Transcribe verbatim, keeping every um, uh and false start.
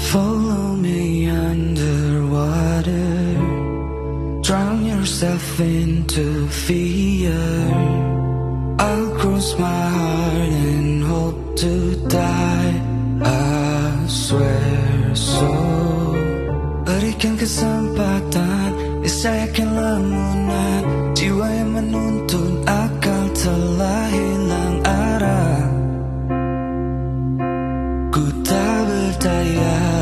Follow me underwater, drown yourself into fear. I'll cross my heart and hope to die, I swear so. Berikan kesempatan, niscayakan lamunan. Jiwa yang menuntun akal telah hilang arah. Ku tak berdaya